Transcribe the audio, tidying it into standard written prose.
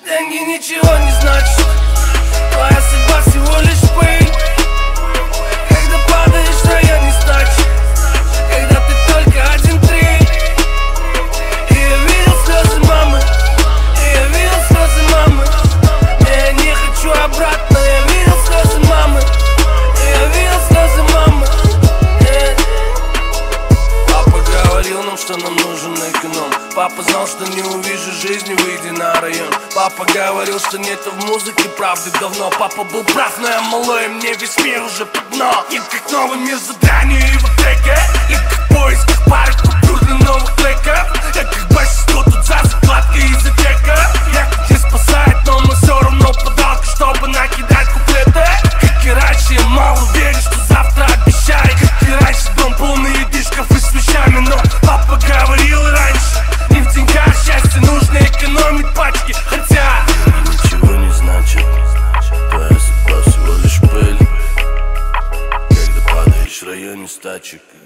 Деньги ничего не значат, твоя судьба всего лишь пыль. Когда падаешь в районе сдачи, когда ты только 1-3. И я видел слезы мамы, и я видел слезы мамы. Я не хочу обратно, я видел слезы мамы, и я видел слезы мамы. Папа говорил нам, что нам нужен эконом. Папа знал, что не увижу жизни, выйдя на район. Папа говорил, что нету в музыке правды давно. Папа был прав, но я малой, мне весь мир уже под дно. Я как новый мир задания и в аптеке. Я как поиск парик купюр для новых треков. Я как большинство тут за закладкой из отека. Я как не спасает, но мы все равно подалка, чтобы накидать куплеты. Как и раньше, я мало верю, что завтра обещает. Как и раньше, дом полный еды, шкафы с вещами. Но папа говорил раньше, не в деньгах счастье, нужно экономить пачки. Хотя ничего не значит, твоя судьба всего лишь пыль. Когда падаешь в районе стачек.